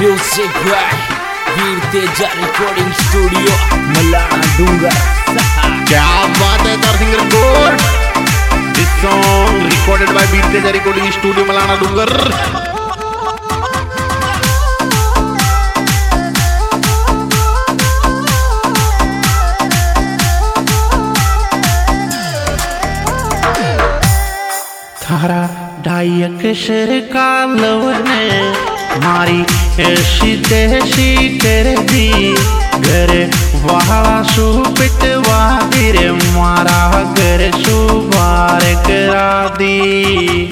Music by Veer Teja recording studio Malana Dungar. क्या बात है दर्शक record. This song recorded by Veer Teja recording studio Malana Dungar. थारा ढाई अक्षर का लवने मारी ऐसी तैसी कर दी घर वाला सु पिटवा रे मारा घर सुबार करा दी।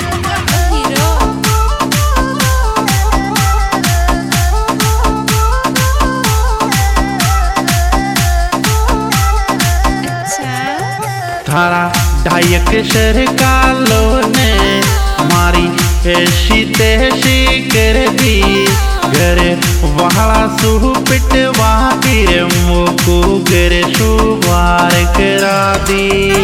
थारा ढाई अक्षर का लोने मारी ऐसी तैसी कर दी घर वाला सु पिटवा रे मोको घर सुबार करा दी।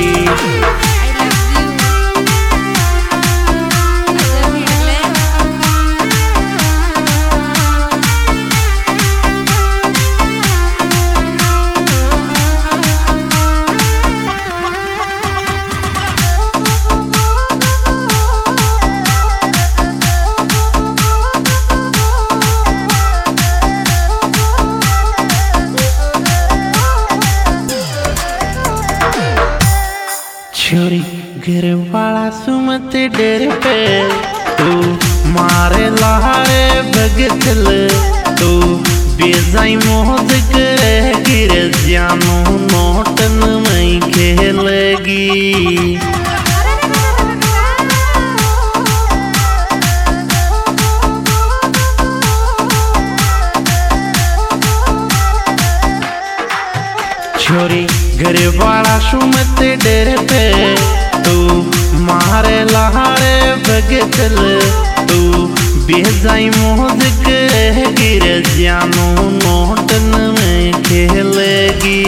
छोरी घर वाला सुमत डर पे तू मारे लहारे भगतल तू बेजाई मोहद करे गिर जानो नोटन में खेलगी। छोरी घर वाला सुमत डर पे तू मारे लहारे भगतल तू बेजाई मोहद करे गिर जानो नोटन में खेलगी।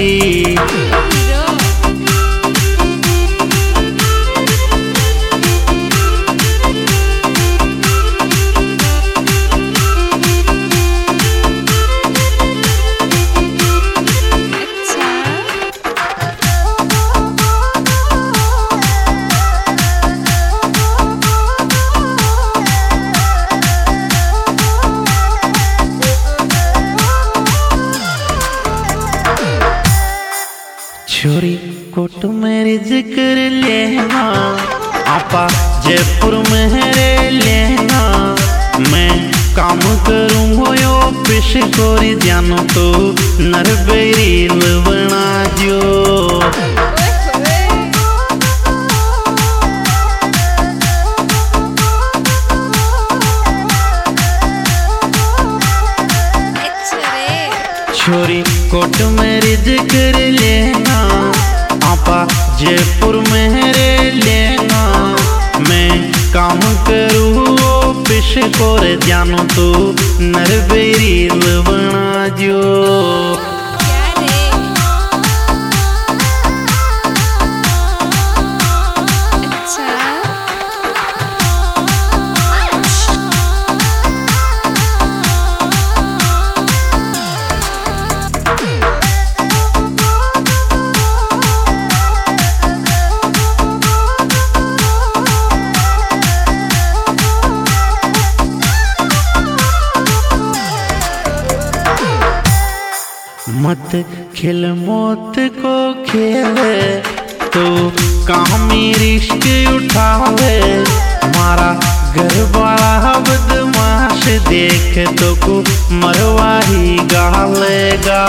छोरी कोट मेरी जिक्र लेना आपा जयपुर में रे लेना मैं काम करूँ यो पिश कोरी जानो तो नरबेरी लवना जो। छोरी कोट मेरी जिक्र लेना आपा जयपुर में रे लेना मैं काम करूँ पिश कोर जानो तो नरबेरी लवना जो। मत खेल मौत को खेले तो कामी रिश्क उठावे मारा घर वाला बदमाश देख तो को मरवा ही गालेगा।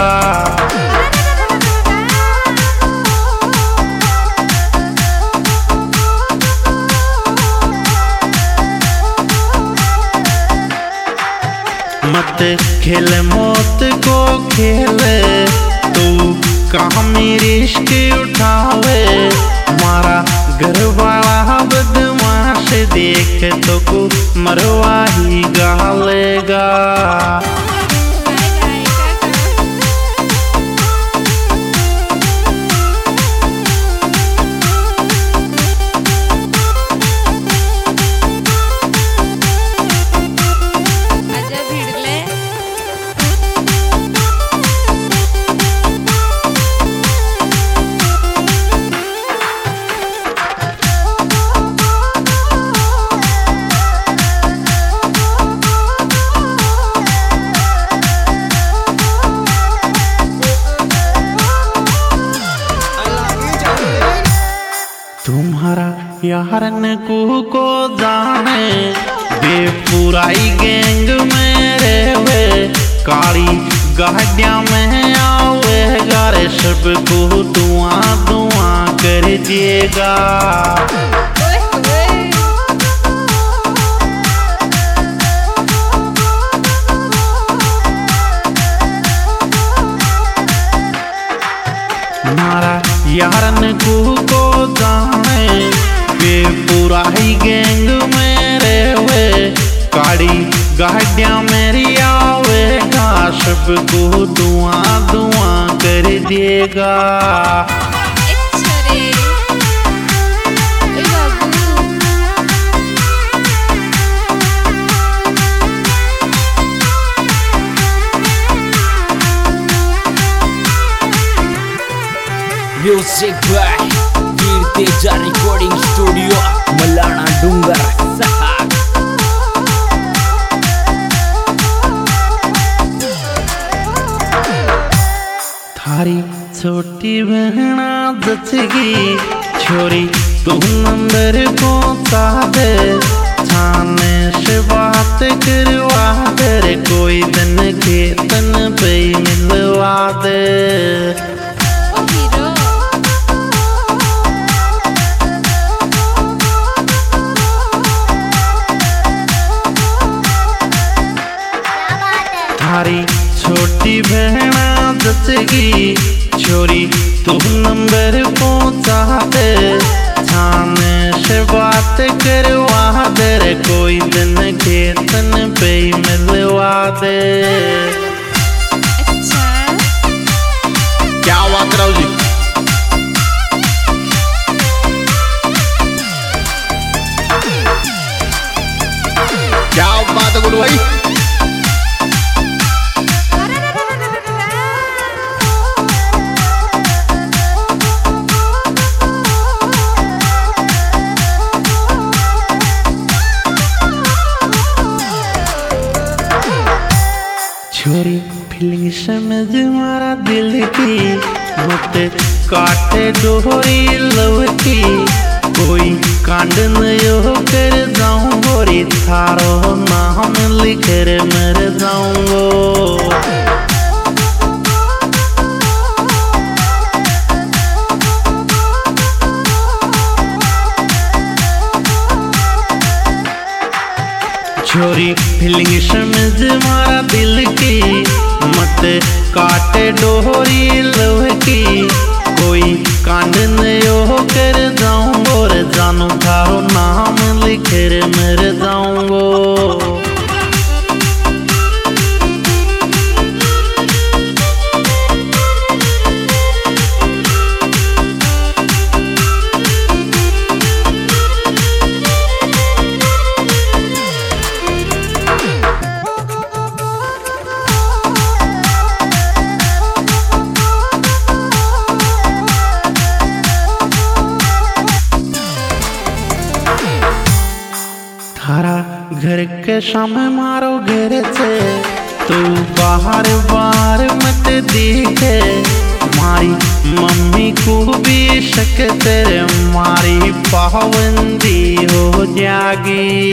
मत खेल मौत को खेले तू कामी रिश्क उठावे मारा घर वाला बदमाश देख तो को मरवा ही गालेगा। यारन को जाने बेपुराई गैंग में रेवे काली गाड़िया में आवे गारे सबको धुआं धुआं कर देगा। मारा यारन को जाने बेपुराई गैंग में रेवे काली गाड़िया मेरी आवेगा सबको धुआं धुआं कर देगा। Music by Veer Teja recording studio Malana Dungar सहाग। थारी छोटी बहना जचगी छोरी तू नंबर पहुंचा दे थाने से बात करवा दे कोई दिन के तन पे मिलवा दे। थारी छोटी बहना जचगी छोरी तू नंबर पहुंचा दे थाने से बात करवा दे कोई दिन के तन पे मिलवा दे। क्या बात राव जी, क्या बात है गुरु भाई। छोरी फीलिंग समझ मारा दिल की मत काटे डोरी लव की कोई कांड न कर जाऊं गोरी थारो नाम लिख कर मर जाऊंगो। छोरी फीलिंग समझ मारा दिल की मत काटे डोरी लव की कोई कांड न कर जाऊं और जानू थारो नाम लिख कर मर जाऊंगो। थारा घर के सामने मारो घर से तू बाहर बार मत दिखे मारी मम्मी को भी शक तेरे मारी पाबंदी हो जागी।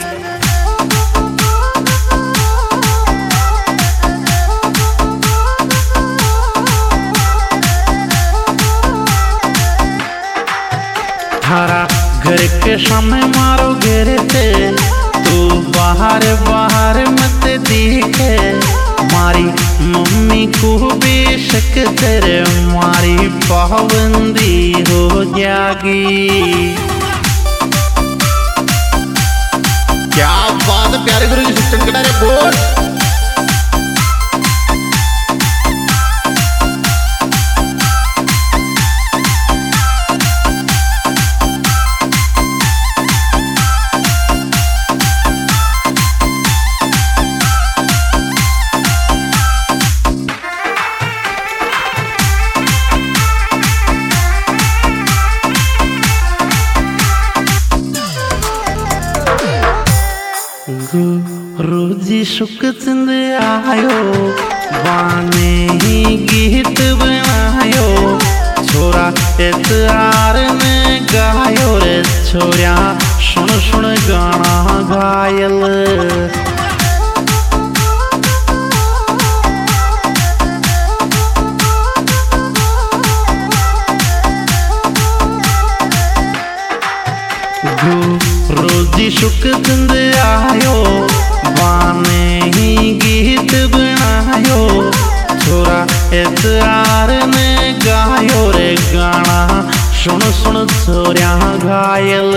थारा घर के सामने मारो घर से तू बाहर बाहर मत दिखे मारी मम्मी को भी शक तेरे मारी पाबंदी हो जागी। क्या बात है प्यारे गुरु जी, सिस्टम कटारे बोल। रोजी सुख चंद आयो बाने ही गीत बनायो छोरा इतरार ने गायो रे छोरिया सुन सुन गाना घायल। रोजी शुक जिंद आयो बाने ही गीत बनायो छोरा इतरार ने गायो रे गाना सुन सुन छोरिया घायल।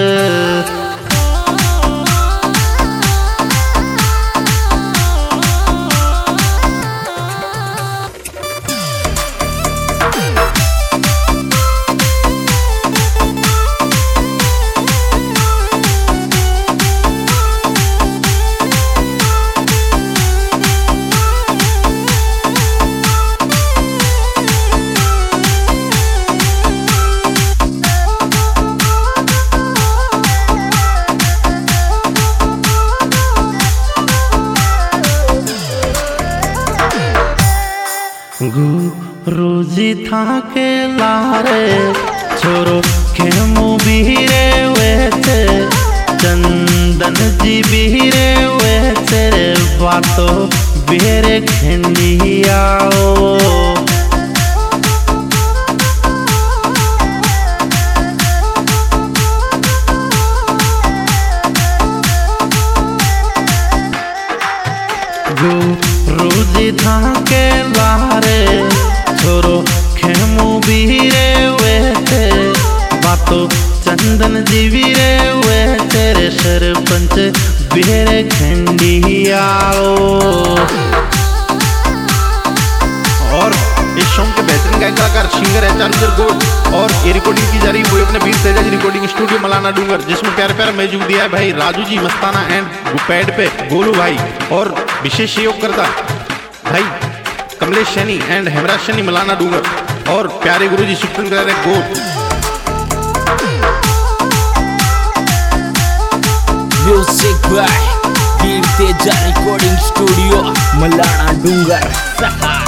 रोजी था के लारे छोरो खेमू बीरे वेचे चंदन जी बीरे वेचे रे बातो बेरे खंडियाओ। रोजी था के लारे छोरो खेमू बीरे वेचे बातो चंदन जी बीरे वेचे रे सरपंच बेरे खंडियाओ। और इस सॉन्ग के बेहतरीन गायक कलाकार सिंगर है चारुंजर गोड और ये रिकॉर्डिंग की जा रही है वो अपने वीर तेजा जी रिकॉर्डिंग स्टूडियो मलाना डूंगर, जिसमें प्यारे प्यारे म्यूजिक दिया है भाई राजू जी मस्ताना एंड पैड पे गोलू भाई, और विशेष सहयोग करता भाई कमलेश सैनी एंड हेमराज सैनी मलाना डूंगर, और प्यारे गुरु जी Sukhchandra Gaud. Music by Veer Teja recording studio Malana Dungar.